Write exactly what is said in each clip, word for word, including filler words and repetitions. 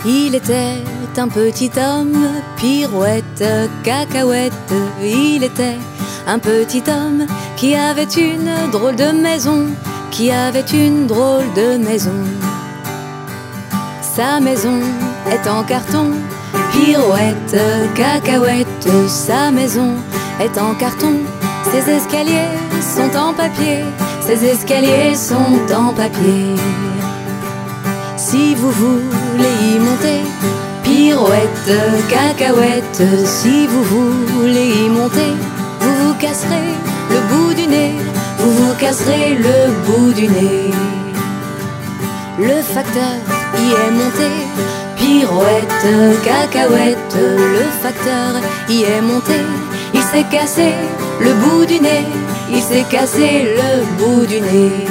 Il était un petit homme, pirouette, cacahuète. Il était un petit homme qui avait une drôle de maison, qui avait une drôle de maison. Sa maison est en carton, pirouette, cacahuète. Sa maison est en carton, ses escaliers sont en papier, ses escaliers sont en papier. Si vous voulez y monter, pirouette, cacahuète. Si vous voulez y monter, vous vous casserez le bout du nez, vous vous casserez le bout du nez. Le facteur y est monté, pirouette, cacahuète. Le facteur y est monté, il s'est cassé le bout du nez, il s'est cassé le bout du nez.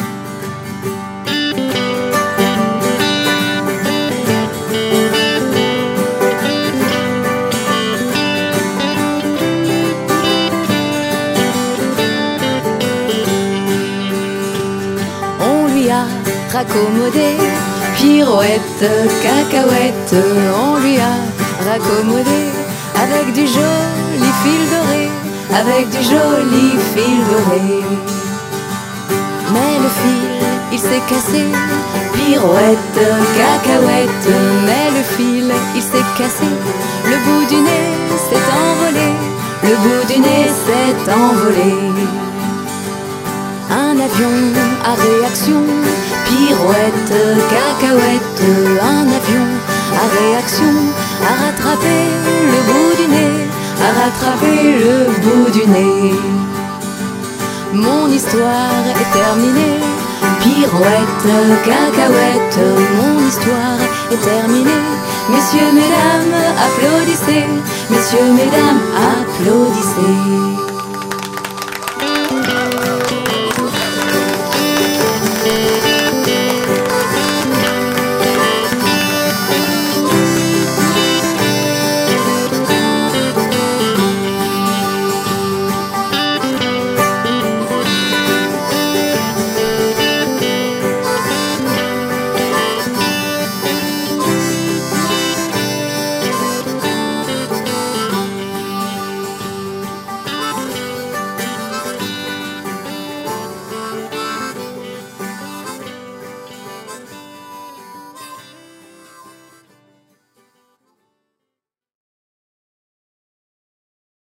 Raccommodé, pirouette, cacahuète. On lui a raccommodé avec du joli fil doré, avec du joli fil doré. Mais le fil, il s'est cassé, pirouette, cacahuète. Mais le fil, il s'est cassé, le bout du nez s'est envolé, le bout du nez s'est envolé. Un avion à réaction, pirouette, cacahuète. Un avion à réaction a rattrapé le bout du nez, a rattrapé le bout du nez. Mon histoire est terminée, pirouette, cacahuète. Mon histoire est terminée. Messieurs, mesdames, applaudissez. Messieurs, mesdames, applaudissez.